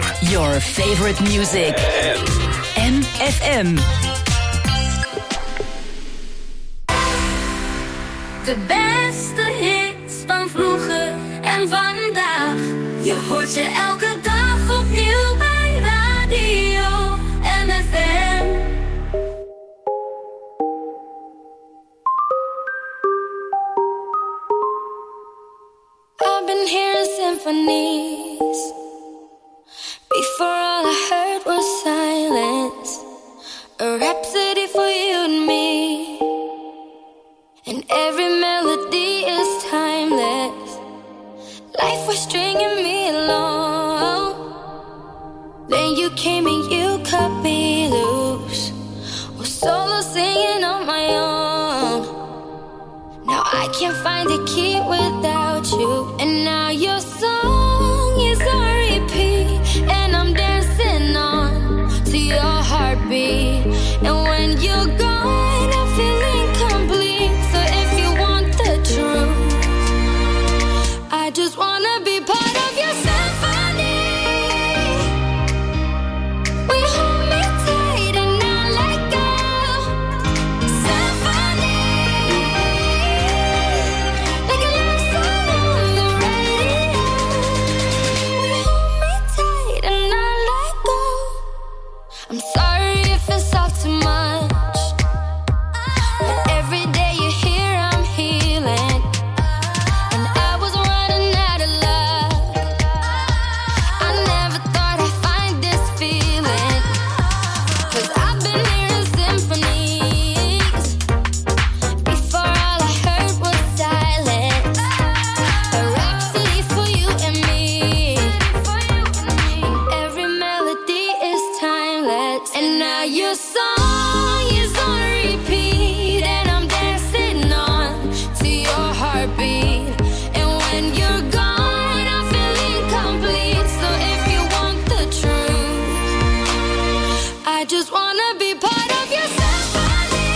Your favorite music. MFM. De beste hits van vroeger en vandaag. Je hoort ze elke dag opnieuw bij Radio MFM. I've been hearing symphonies. Before all I heard was silence. A rhapsody for you and me. And every melody is timeless. Life was stringing me along. Then you came and you cut me loose. Was solo singing on my own. Now I can't find a key without you. And now your song is on repeat. And I'm dancing on to your heartbeat. And when you're gone, I feel incomplete. So if you want the truth, I just wanna be part of your symphony. We hold me tight and not let go. Symphony, like a love song on the radio. We hold me tight and not let go. I'm sorry if it's all too much, but every day you're here, I'm healing. And I was running out of luck. I never thought I'd find this feeling. 'Cause I've been hearing symphonies. Before all I heard was silence. A rhapsody for you and me. And every melody is timeless. And now your song is on repeat. And I'm dancing on to your heartbeat. And when you're gone, I feel incomplete. So if you want the truth, I just wanna be part of your symphony.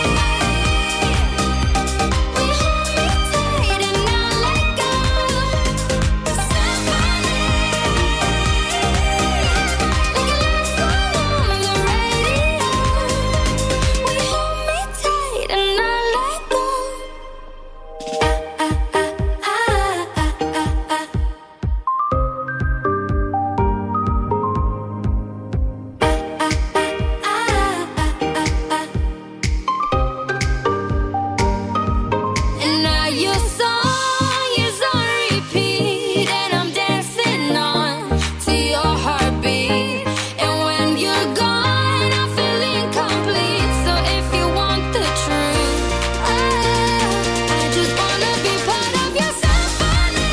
We hold me tight and not let go. Symphony, like a love song on the radio. We hold me tight and not let go. And now your song is on repeat. And I'm dancing on to your heartbeat. And when you're gone, I feel incomplete. So if you want the truth, I just wanna be part of your symphony.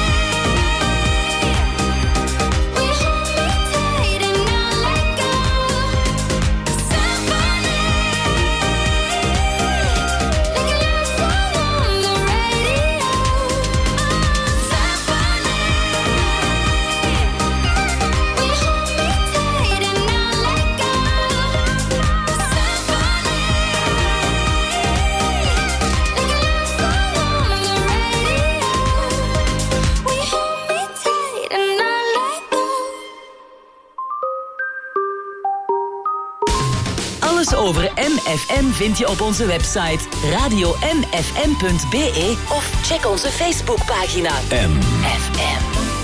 We hold me tight and not let go. Symphony, like a love song on the radio. Symphony, we hold me tight and not let go. Symphony, like a love song on the radio. We hold me tight and not let go. Alles over MFM vind je op onze website radiomfm.be of check onze Facebookpagina MFM.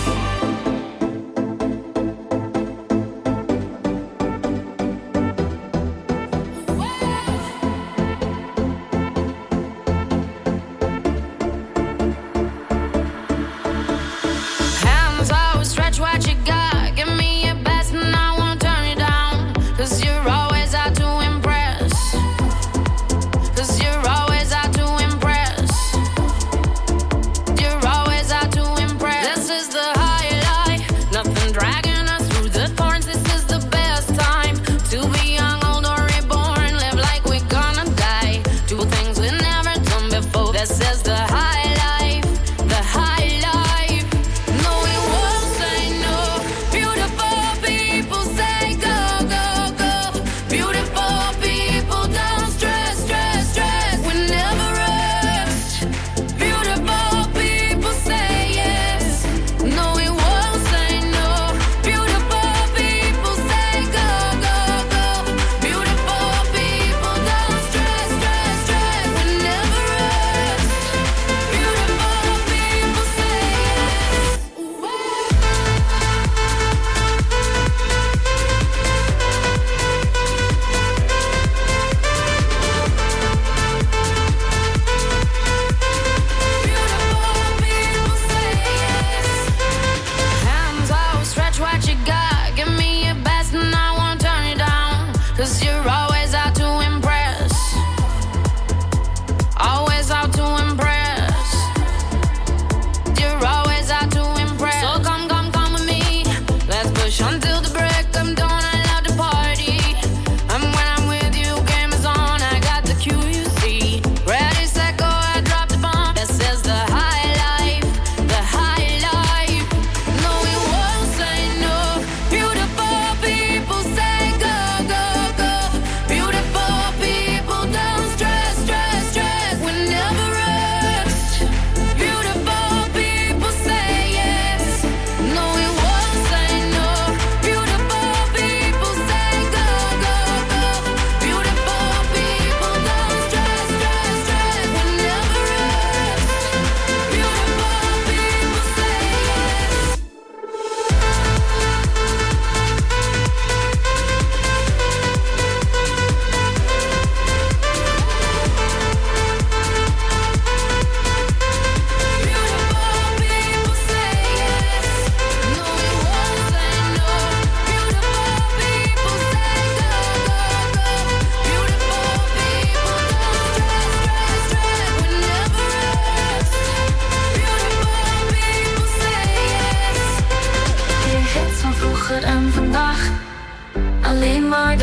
Hands out, stretch what you got. Give me your best and I won't turn it down. 'Cause you're always out to impress. 'Cause you're always out to impress. You're always out to impress. This is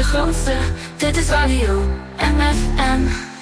grootste, dit is Radio MFM.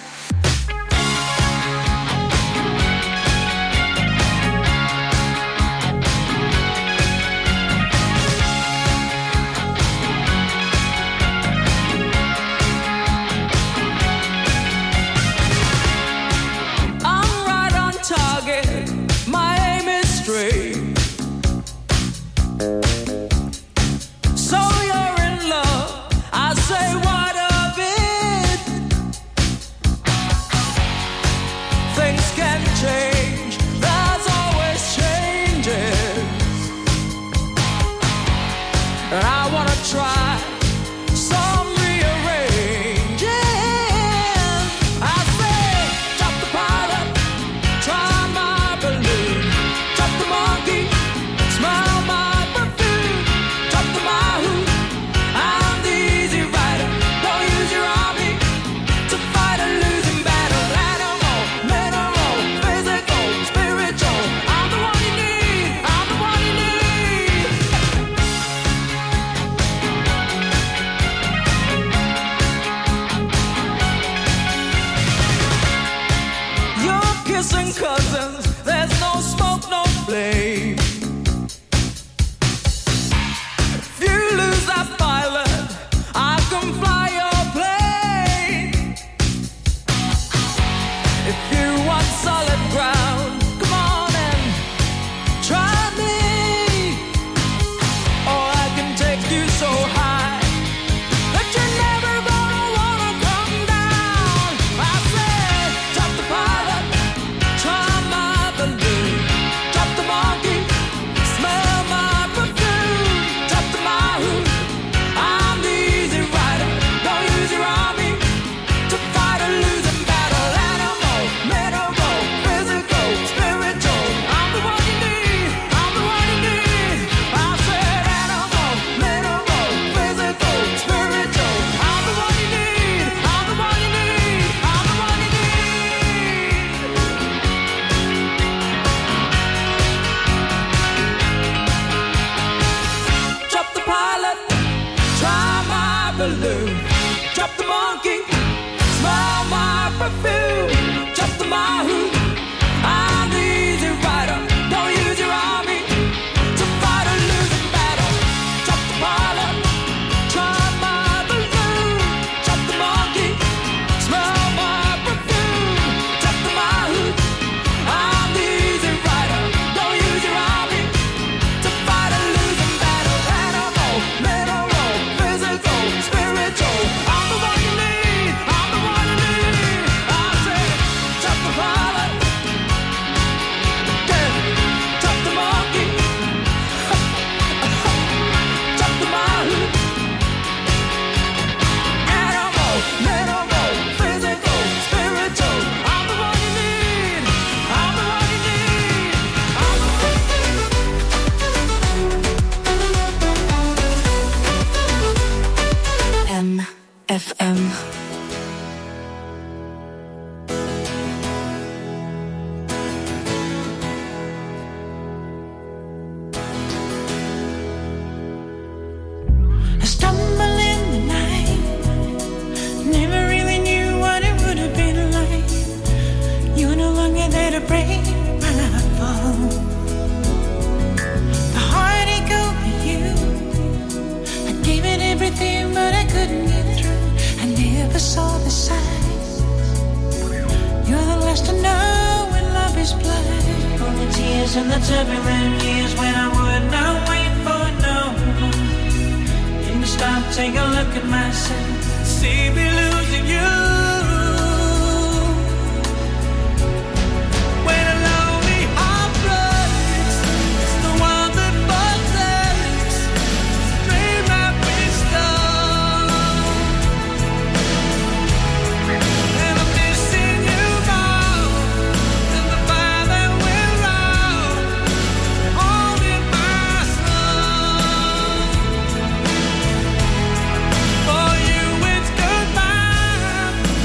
In the turbulent years when I would not wait for no one. Didn't stop, take a look at myself, see me losing you. When a lonely heart breaks, it's the one that protects the dream that we stole. And I'm missing you now, and the fire that we're holding my soul. For you it's goodbye.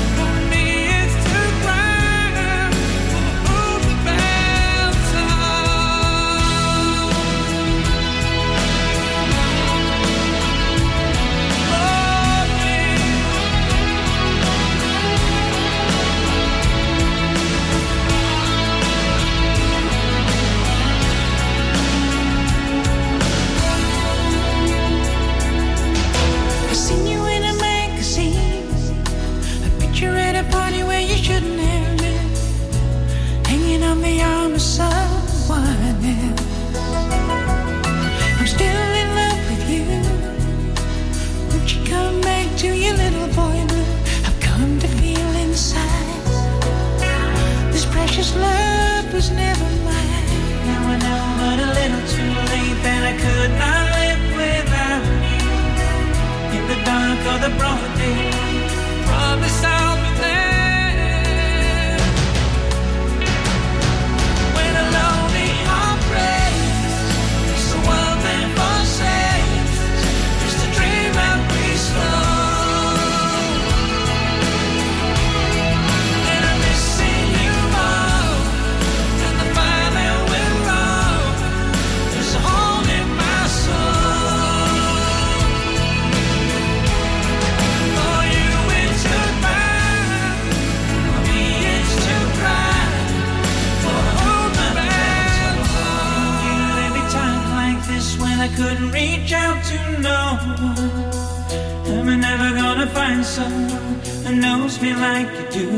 and reach out to no one. Am I never gonna find someone who knows me like you do?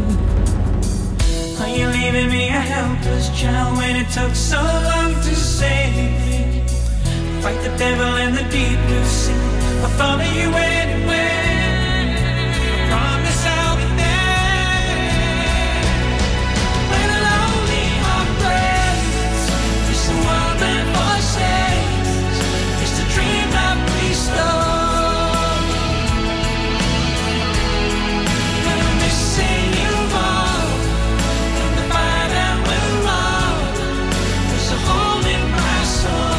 Are you leaving me a helpless child when it took so long to save me? Fight the devil in the deep blue sea. I'll follow you anywhere. I promise I'll be there. When a lonely heart breaks, it's the world that forsakes. It's the dream that we stole. When I'm missing you all, and the fire that will roll, there's a hole in my soul.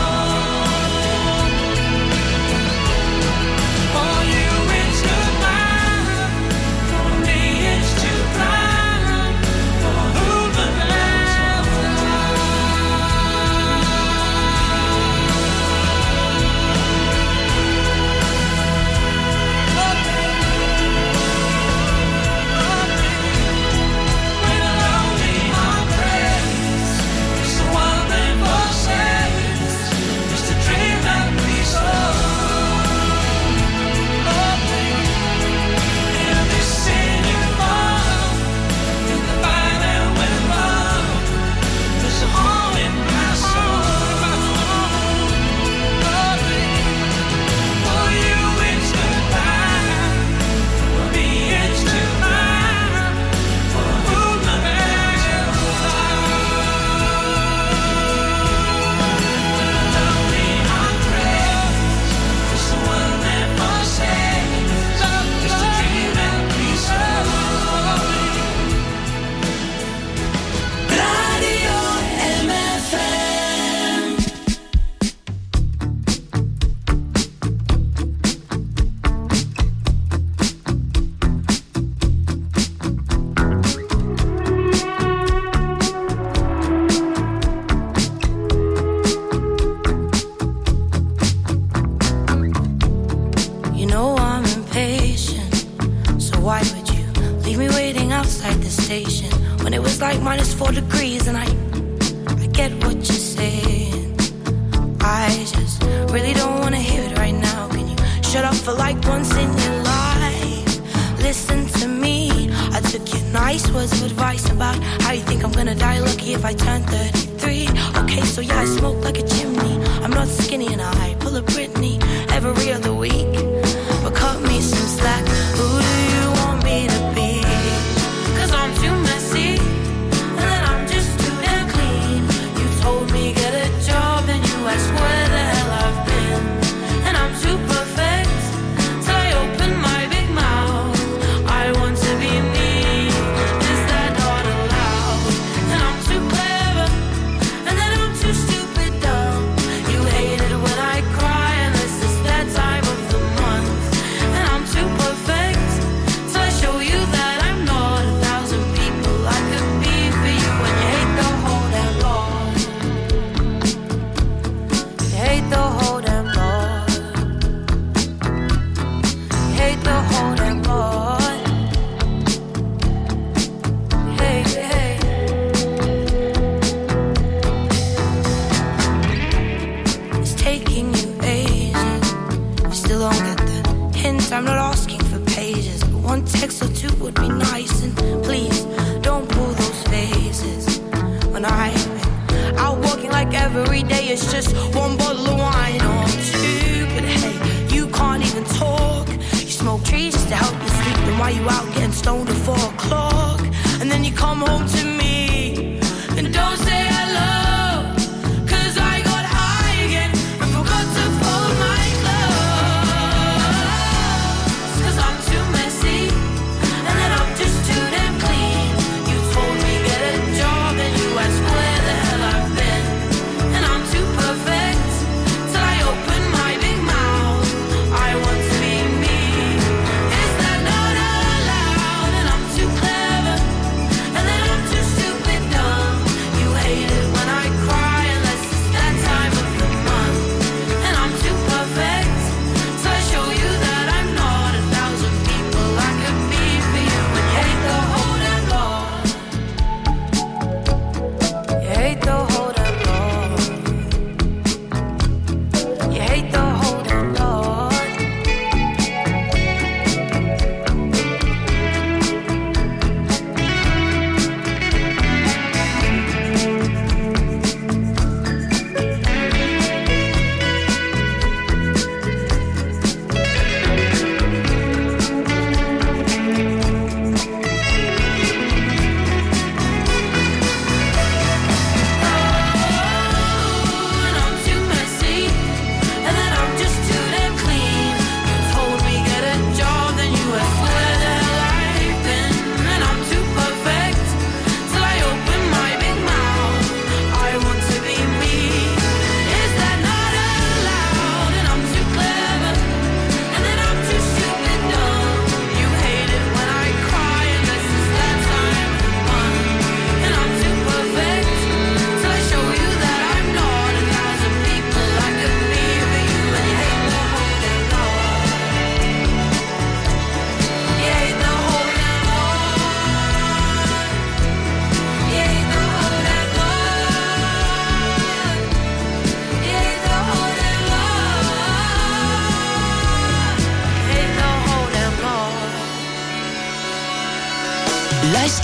Stupid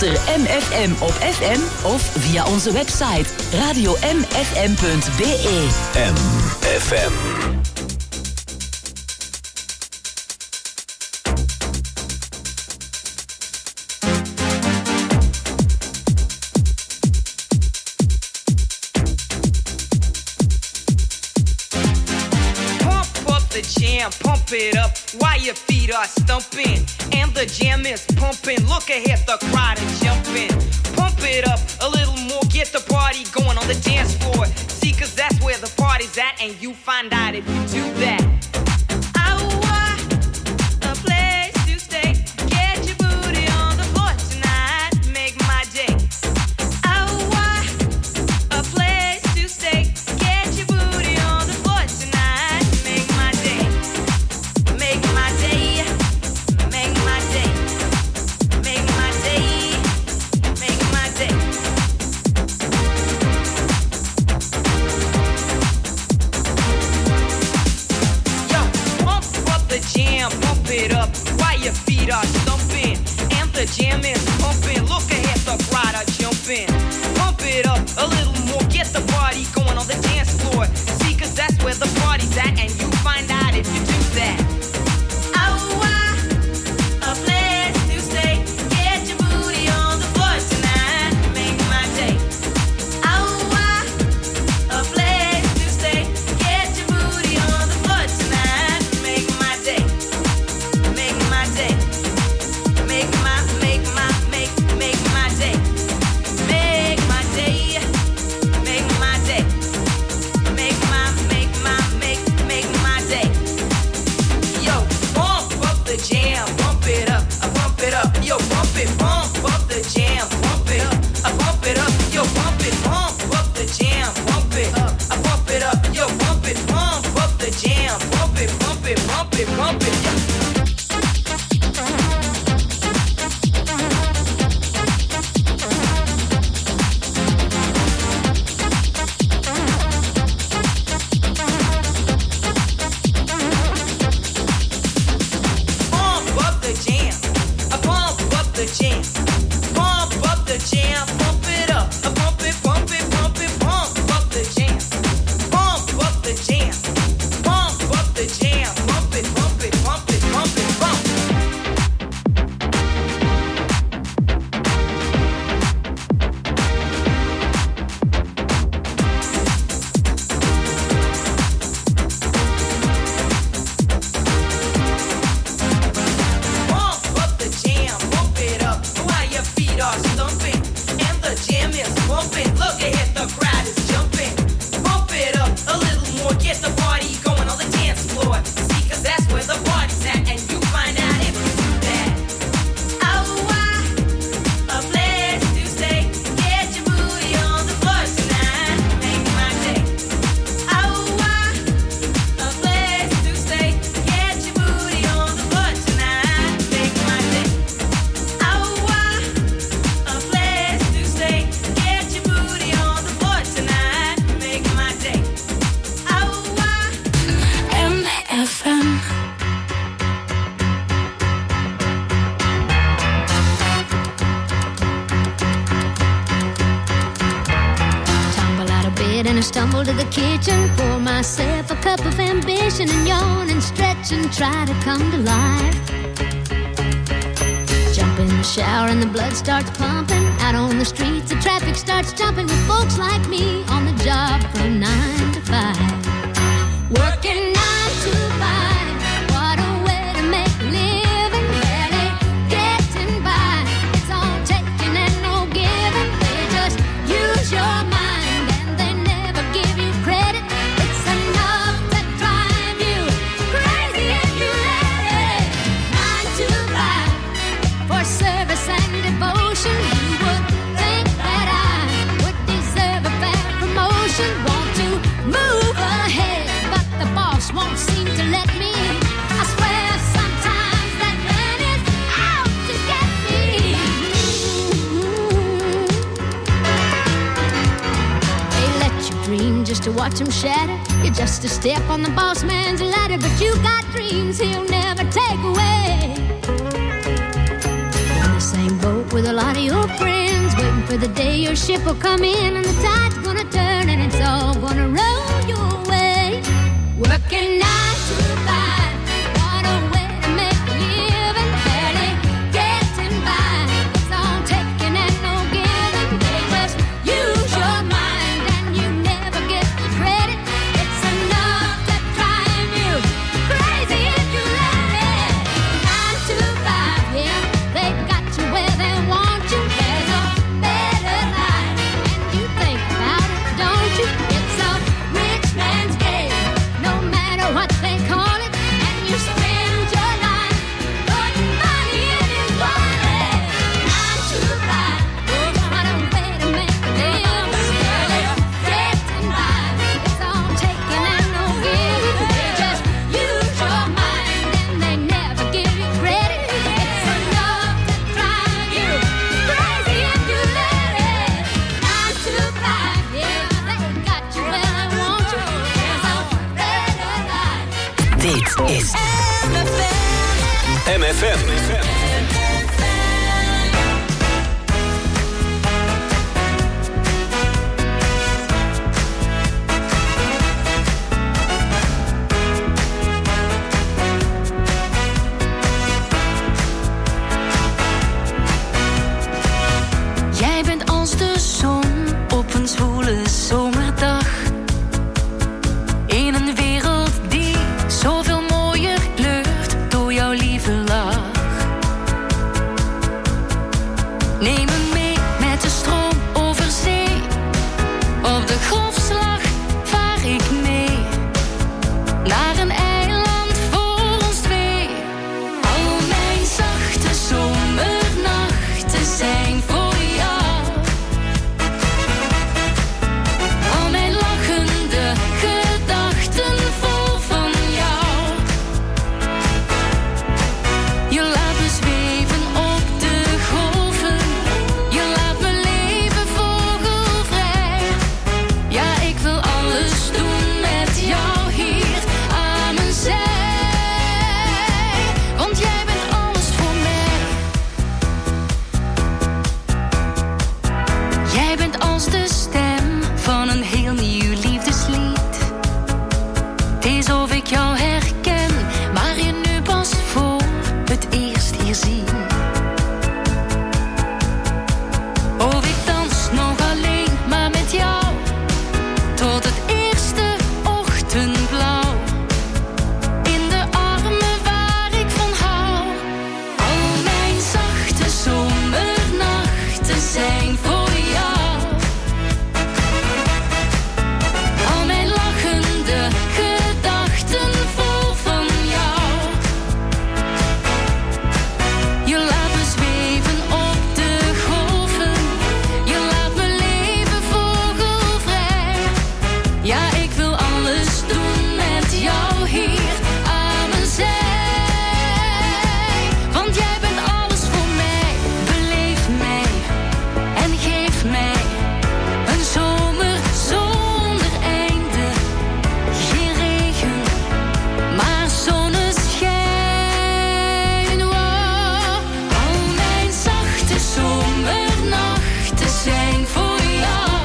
Luister MFM op FM of via onze website radiomfm.be. MFM. Pump it up while your feet are stumping and the jam is pumping. Look ahead, the crowd is jumping. Pump it up a little more, get the party going on the dance floor. See, cause that's where the party's at, and you find out if you do that. A place to stay. Get your booty on the floor tonight. Make my day. A place to stay. Get your booty on the floor tonight. Make my day. Make my day. Make my day. Make my day. Make my day. Yo, pump up the jam, pump it up while your feet are stumping and the jam is pumping. Look ahead, the crowd are jumping. Pump it up a little more, get the party going on the dance floor. See, cause that's where the party's at, and you find out if you do that. A place to stay. Get your booty on the floor tonight. Make my day. A place to stay. Get your booty on the floor tonight. Make my day. Make my day. Make my day. Make my day. Make my day. Make my day. Make my day. Yo, pump up the jam, pump it up, pump it up. Yo, pump up the jam, pump it up, pump it up. Yo, pump up the jam, pump it up, pump it up. Yo, pump up the jam, pump it, pump it, pump it, pump it. Yeah. Pump up the jam, pump up the jam, pump up the jam, pump it up, pump it, pump it, pump it, pump up the jam, pump up the jam, pump up the jam, pump it, pump it, pump it, pump it, pump. Pump up the jam, pump it up while your feet are stumping and the jam is pumping. Look ahead, the crowd is jumping. Pump it up a little more, get the party going on the dance floor. See, cause that's where the party's at, and you find out if you do that. A place to stay. Get your booty on the floor tonight. Make my day. A place to stay. Get your booty on the floor tonight. Make my day. A place to stay. Get your booty on the floor tonight. Make my day. MFM. Tumble out of bed and I stumble to the kitchen. Pour myself a cup of ambition and yawn and stretch and try to come to life. Jump in the shower and the blood starts pumping. Out on the streets the traffic starts jumping with folks like me on the job from 9 to 5. Working 9 to 5. What a way to make a living. Barely getting by. It's all taking and no giving. They just use your mind and they never give you credit. It's enough to drive you crazy if you let it. 9 to 5 for service and devotion. You would think that I would deserve a fair promotion. Want to move ahead, but the boss won't seem to let me. I swear sometimes that man is out to get me. They let you dream just to watch him shatter. You're just a step on the boss man's ladder, but you got dreams he'll never take away. In the same boat, with a lot of your friends, waiting for the day your ship will come in and the tide's gonna turn and it's all gonna roll your way. Working 9 to 5, what a way to make a living, barely getting by. It's all taking and no giving. They just use your mind and you never get the credit. It's enough to drive you crazy if you let it. 9 to 5, yeah, they've got you where they want you. There's a better life, and you think about it, don't you? It's a rich man's game, no matter what they call it. And you spend your life putting money in his wallet. 9 to 5, what a way to make a living. Barely getting by. It's all taking and no giving. They just use your mind and they never give you credit. It's enough to drive you crazy if you let it. 9 to 5, yeah, they got you where they want you. There's a better life. Dit is MFM. Jij bent als de zon op een zwoele zomerdag. In een wereld die zoveel mooier kleurt door jouw lieve lach. Neem me mee met de stroom over zee. Op de golfslag vaar ik mee naar een eiland voor ons twee. Al mijn zachte zomernachten zijn voor jou. Al mijn lachende gedachten vol van jou. Je laat me zweven op de golven. Je laat me leven vogelvrij. Ja, ik wil alles doen met jou hier aan mijn zij. Want jij bent alles voor mij. Jij bent als de stem van een heel nieuw liefdeslied. Het is of ik jou herken, maar je nu pas voor het eerst hier zie. Of ik dans nog alleen, maar met jou. Tot het eerste ochtendblauw. In de armen waar ik van hou. Al mijn zachte zomernachten zijn voor jou. Al mijn lachende gedachten vol van jou. Je laat me zweven op de golven. Je laat me leven vogelvrij. Ja, ik wil alles doen met jou hier aan mijn zij. Want jij bent alles voor mij. Beleef mij en geef mij een zomer zonder einde. Geen regen, maar zonneschijn. Wow. Al mijn zachte zomernachten zijn voor jou.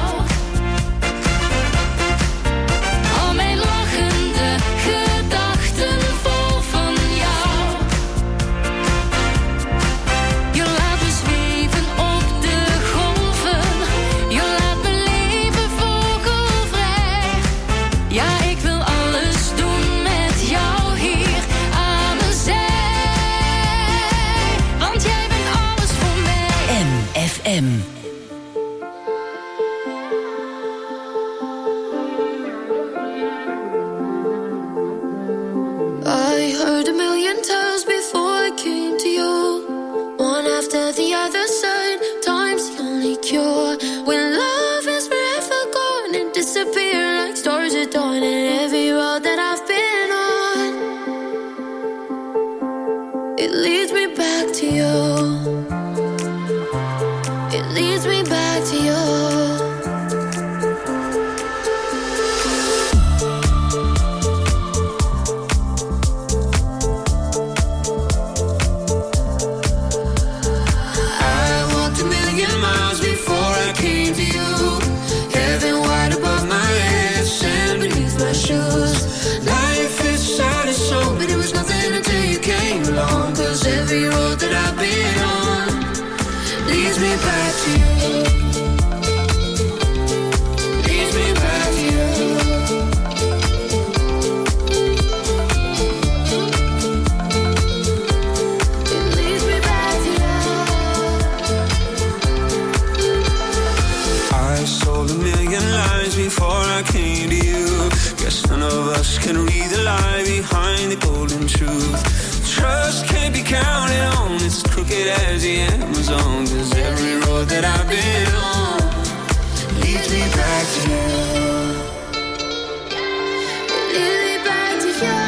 Al mijn lachende gedachten vol van jou. Je laat me zweven op de golven. Je laat me leven vogelvrij. Ja, ik wil alles doen met jou hier aan mijn zij. Want jij bent alles voor mij. MFM. I heard a million times before I came to you. One after the other side, time's the only cure. When love is forever gone and disappear like stars at dawn. And every road that I've been on, it leads me back to you. It leads me back to you. I came to you. Guess none of us can read the lie behind the golden truth. Trust can't be counted on, it's as crooked as the Amazon. 'Cause every road that I've been on leads me back to you. Lead me back to you.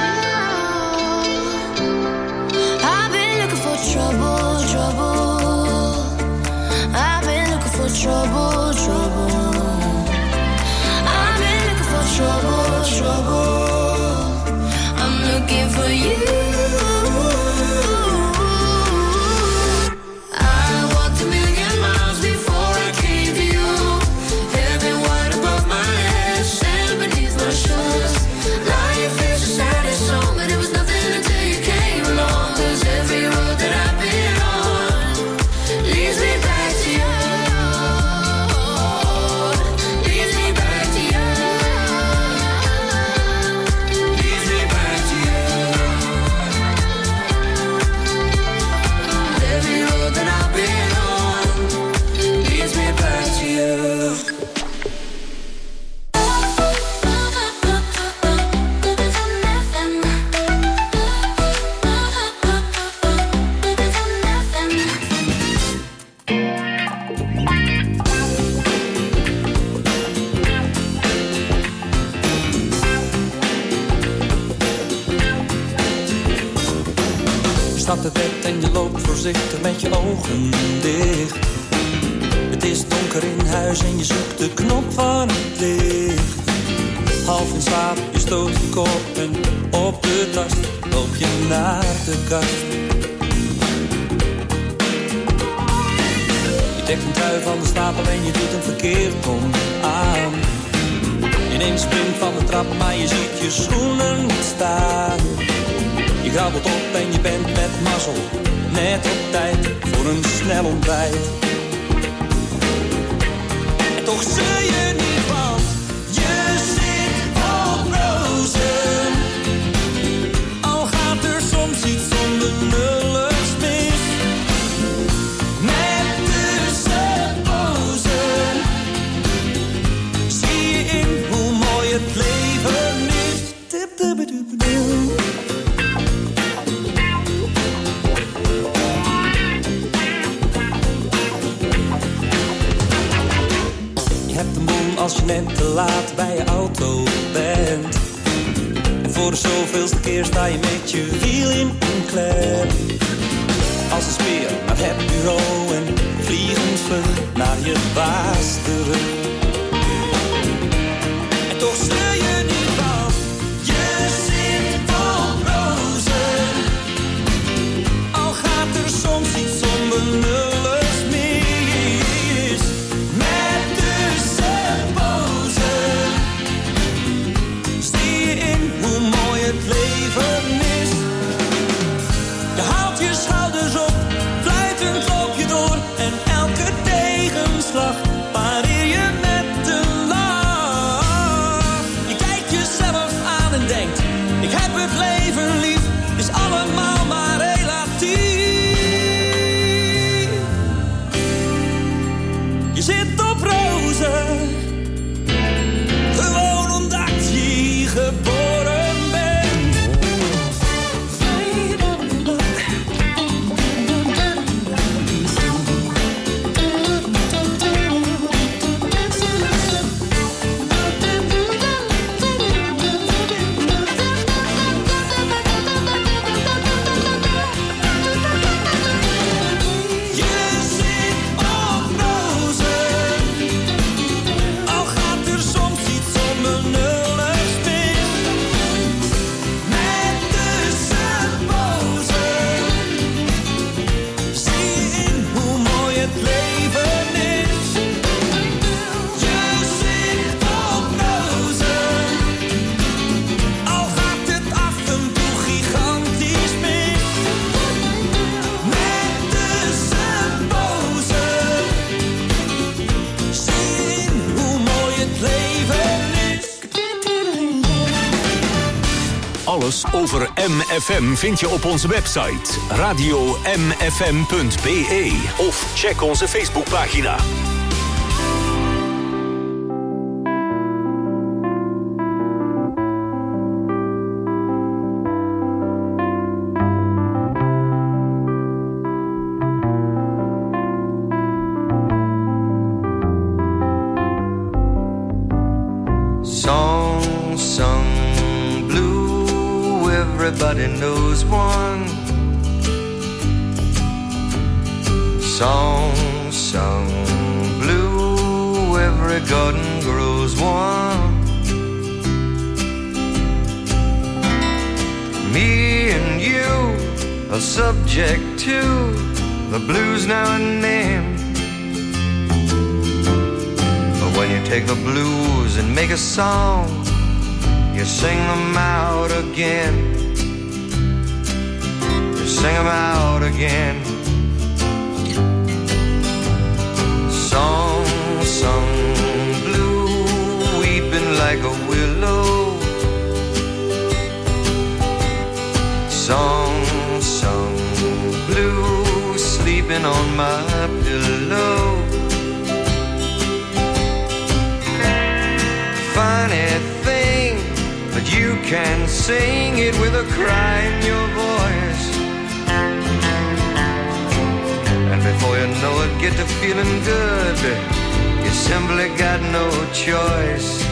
I've been looking for trouble, trouble. I've been looking for trouble, trouble. I've been looking for trouble, trouble. I'm looking for you. Met je ogen dicht. Het is donker in huis en je zoekt de knop van het licht. Half in slaap, je stoot je kop en op de tast loop je naar de kast. Je trekt een trui van de stapel en je doet een verkeerd om aan. Je neemt spring van de trap, maar je ziet je schoenen niet staan. Je grabbelt op en je bent met mazzel net op tijd voor een snel ontbijt. En toch zul je niet, want je zit op rozen. Al gaat er soms iets onbenulligs mis. Met tussenpozen zie je in hoe mooi het leven is. Als je net te laat bij je auto bent. En voor de zoveelste keer sta je met je wiel in een klem. Als een speer naar het bureau en vliegensvlug naar je baas terug. En toch zul je niet, want je zit op rozen. Al gaat er soms iets onbenulligs mis. Met hoe mooi het leven is. Je haalt je schouders op, fluitend loop je door. En elke tegenslag pareer je met een lach. Je kijkt jezelf aan en denkt, ik heb het leven lief. Is allemaal maar relatief. Je zit op rozen. Gewoon omdat je hier geboren bent. Alles over MFM vind je op onze website radio-mfm.be of check onze Facebookpagina. Song sung blue, everybody knows one. Song sung blue, every garden grows one. Me and you are subject to the blues now and then. But when you take the blues and make a song, you sing them out again. You sing them out again. Song sung blue, weeping like a willow. Song sung blue, sleeping on my pillow. Funny thing, but you can sing it with a cry in your voice. And before you know it, get to feeling good. You simply got no choice.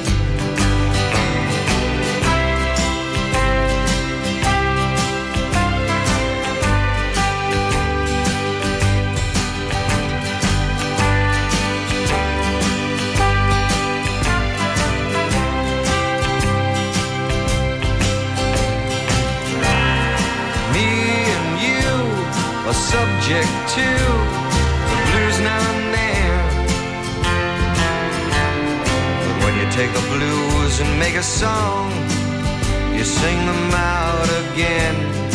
Subject to the blues now and then. But when you take the blues and make a song, you sing them out again.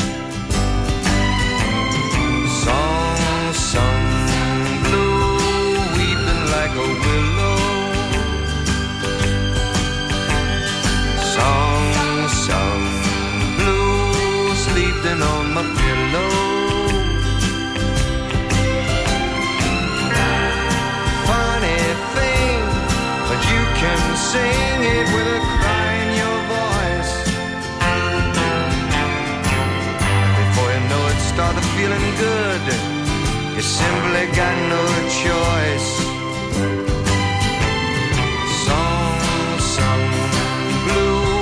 Song sung blue, weeping like a willow. Song sung blue, sleeping on my pillow. Can sing it with a cry in your voice. And before you know it, start feeling good. You simply got no choice. Song sung blue.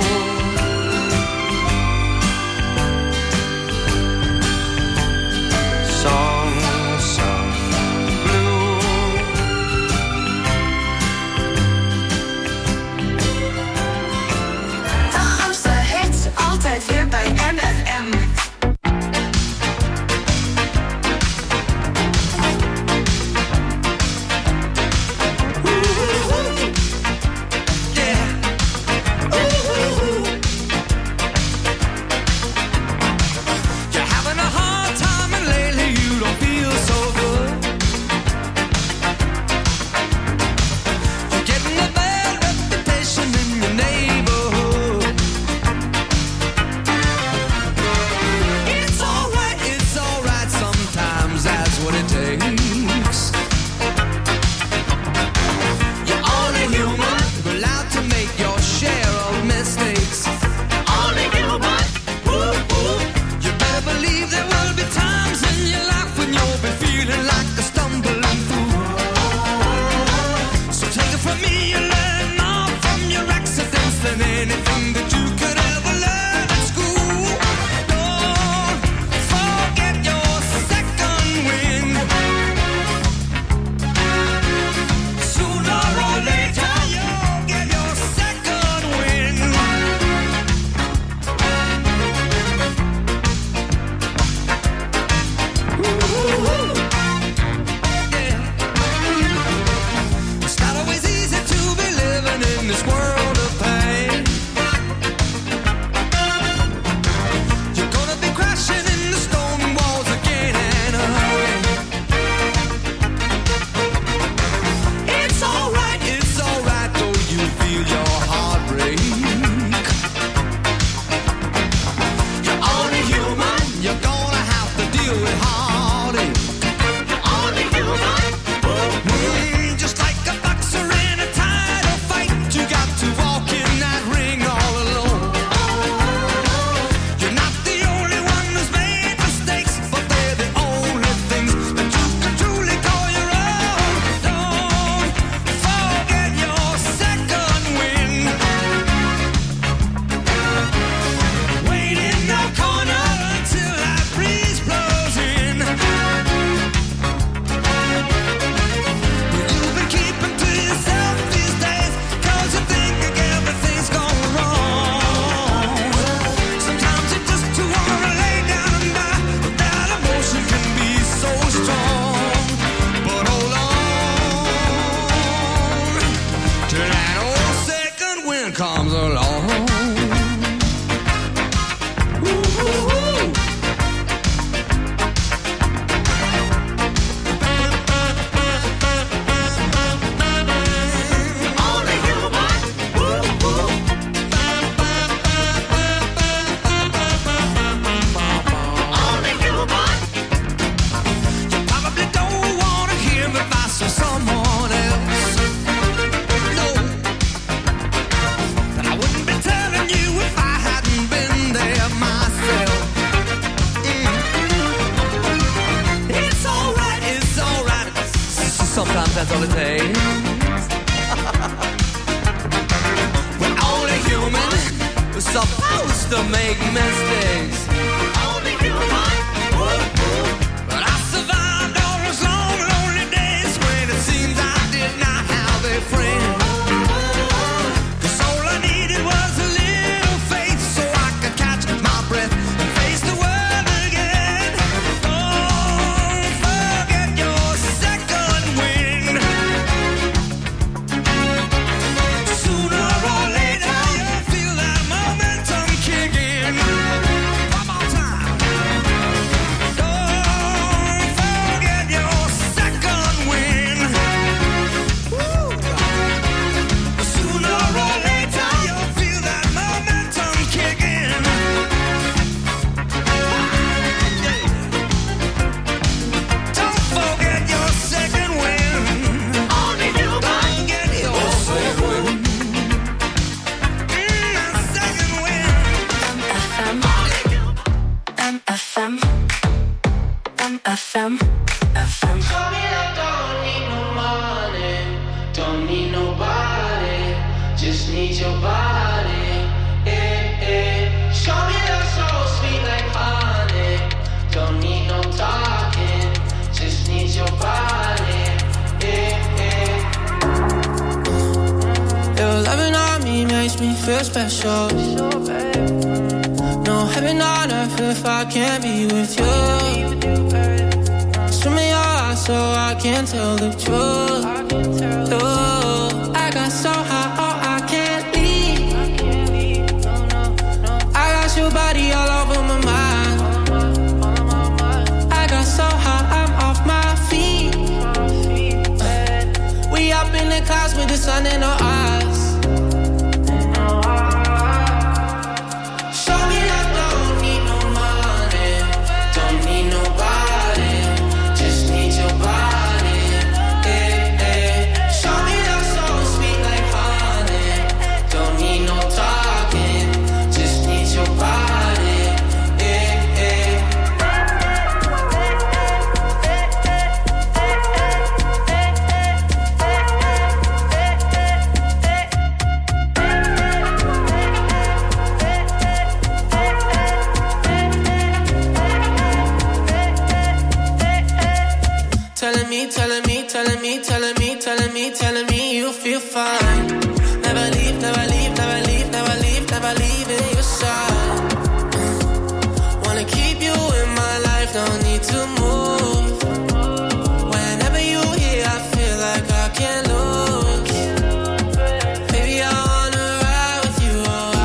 Song sung blue. Altijd weer bij MFM. times alone. Sometimes that's all it takes. We're only human, we're supposed to make mistakes. Only human. But I survived all those long, lonely days when it seems I did not have a friend. 'Cause all I needed was a little faith so I could catch my breath and face the world again. Don't forget your second wind. Sooner or later you'll feel that momentum kick in. One more time. Don't forget your second wind. Woo. Sooner or later you'll feel that momentum kick in. Don't forget your second wind. Only you can get your second wind. Second wind. MFM. MFM. FM. Told me I don't need no money, don't need nobody, just need your body. Eh, eh. Show me love so sweet like honey, don't need no talking, just need your body. Eh, eh. Your loving on me makes me feel special. No heaven on earth if I can't be with you. Swim in your eyes so I can tell the truth. I got so high, oh I can't leave. I got your body all over my mind. I got so high, I'm off my feet. We up in the clouds with the sun in our eyes. Show me I don't need no money, don't need nobody, just need your body. Eh, eh. Show me love so sweet like honey, don't need no talking, just need your body. Eh, eh. Telling me, telling me, telling me, telling me, telling me, telling me you feel fine. Never leave, never leave, never leave, never leave, never leave in your side. Wanna keep you in my life, don't need to move. Whenever you here, I feel like I can't lose. Baby, I wanna ride with you,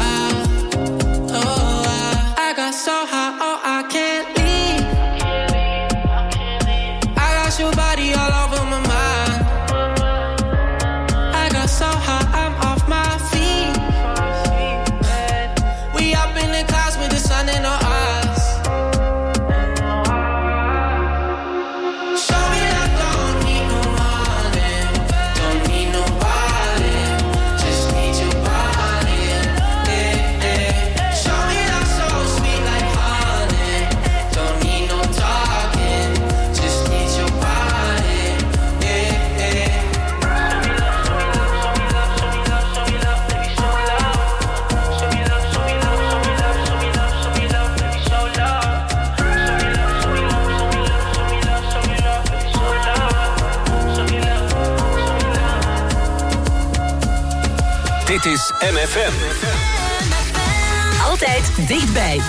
I got so high, oh I can't leave. I got your body all over my mind. I got so high, I'm off my feet. We up in the clouds with the sun in our eyes. Show me I don't need no money, don't need nobody, just need your body. Eh, eh. Show me love so sweet like honey, don't need no talking, just need your body. Eh, eh. Dit is MFM. Altijd dichtbij.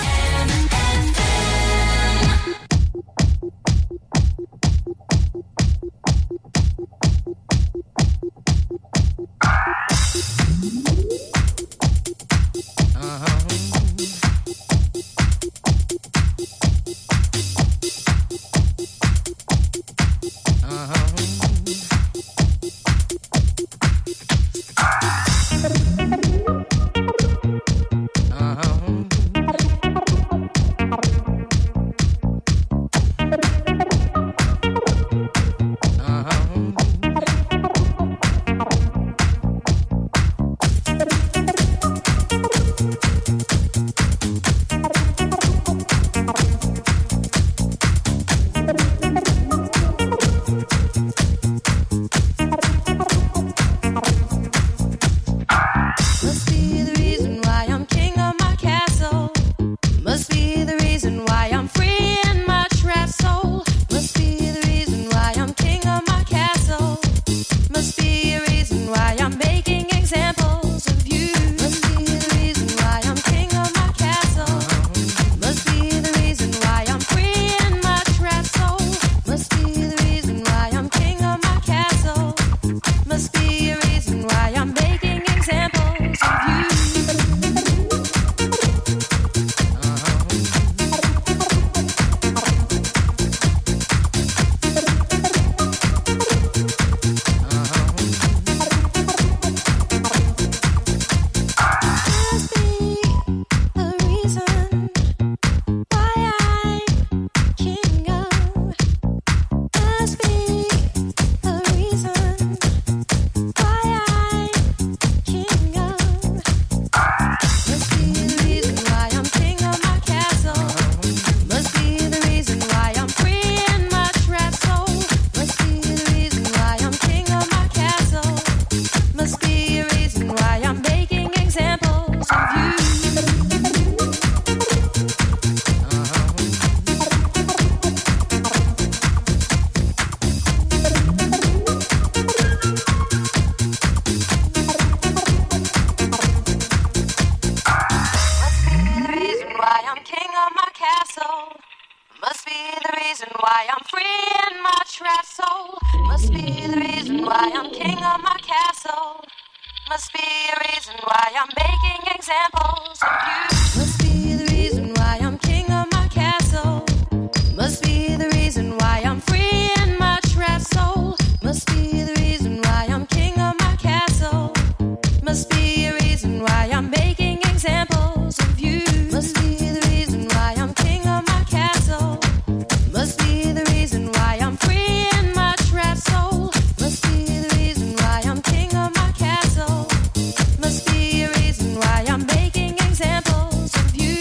I'm making examples of you. Must be the reason why I'm king of my castle. Must be the reason why I'm free in my trapped soul. Must be the reason why I'm king of my castle. Must be a reason why I'm making examples of you. Must be the reason why I'm king of my castle. Must be the reason why I'm free in my trapped soul. Must be the reason why I'm king of my castle. Must be a reason why I'm making examples of you.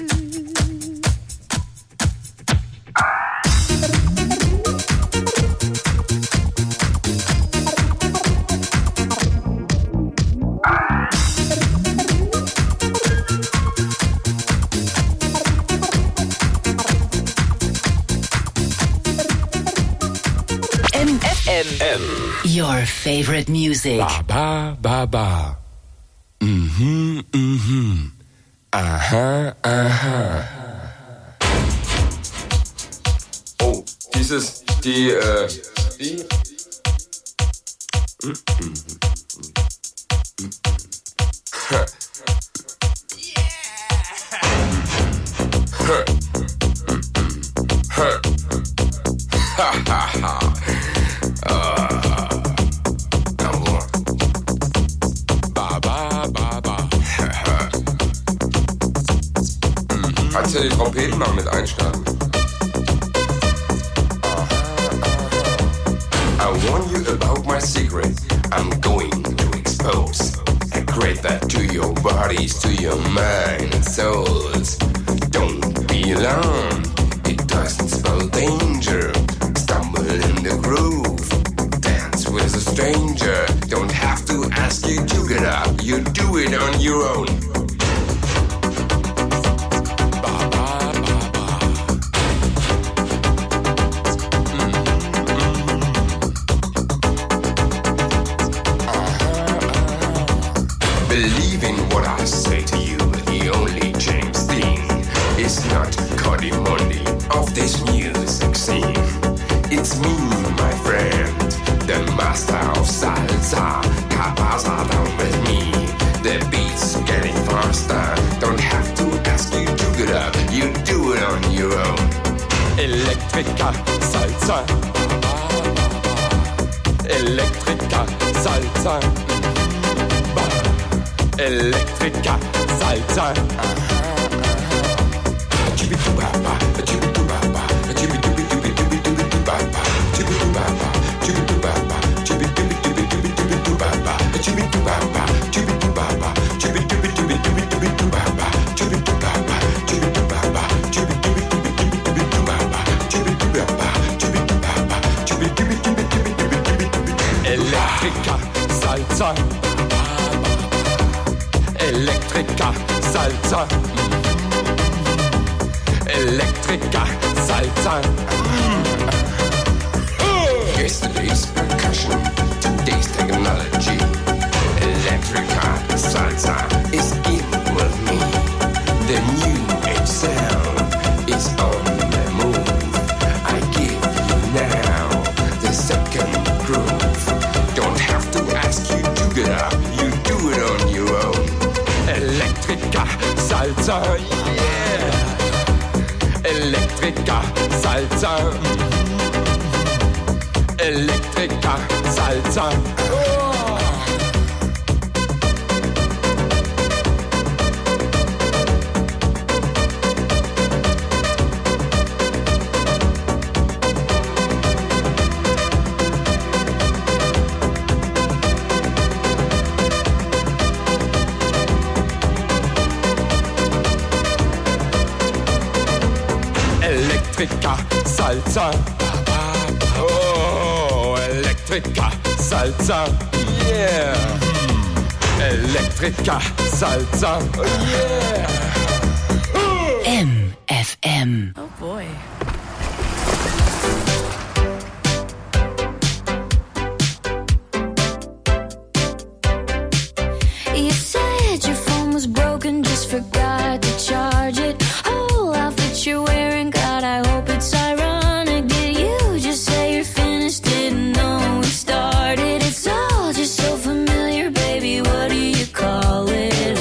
M. Your favorite music. Ba ba ba ba. Aha, aha. Oh, die. Kannst du die Trompeten mal mit einstarten? I warn you about my secret. I'm going to expose. I create that to your bodies, to your mind and souls. Don't be alarmed. It doesn't spell danger. Stumble in the groove. Dance with a stranger. Don't have to ask you to get up. You do it on your own. Believe in what I say to you. The only change thing is not Cody Monday of this music scene. It's me, my friend, the master of salsa. Cabasa down with me. The beat's getting faster. Don't have to ask you to get up. You do it on your own. Electrica salsa. Electrica salsa. Electrica salsa. Electrica salsa. Electrica salsa. Electrica salsa. Yesterday's percussion, today's technology. Electrica salsa is in with me. The new age sound is on the move. I give you now the second groove. Don't have to ask you to get up. You do it on your own. Electrica salsa, yeah. Electrica salsa. Electrica salsa. Oh. Electrica salsa. Oh, Electrica salsa. Yeah. Electrica salsa. Yeah. MFM. Oh boy. You said your phone was broken, just forgot to charge it. Whole outfit you're wearing, God, I hope it's ironic. Did you just say you're finished? Didn't know we started. It's all just so familiar, baby. What do you call it?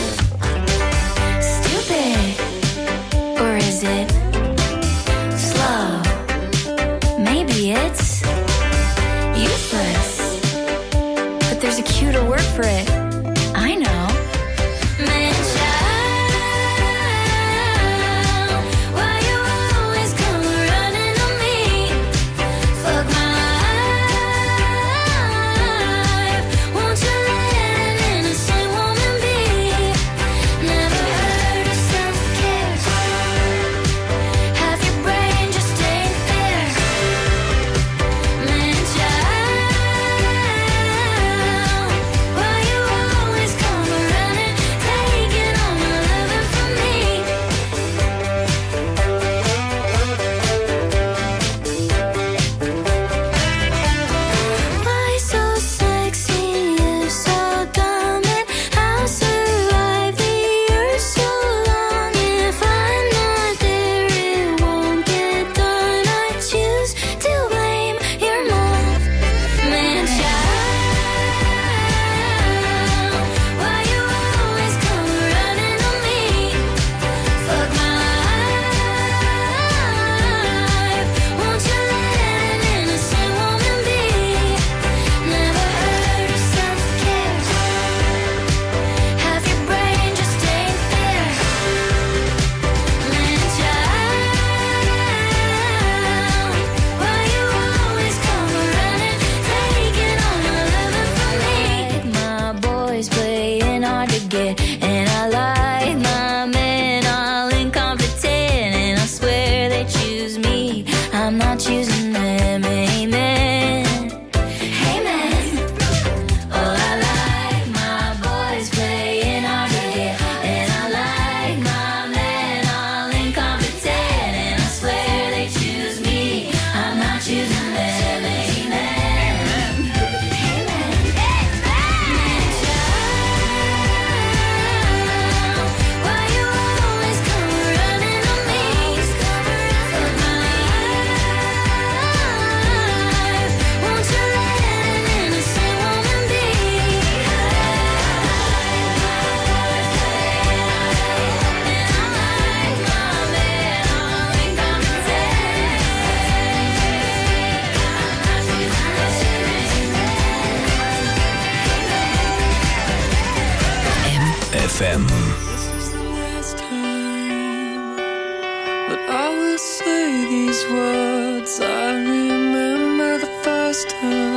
say these words, I remember the first time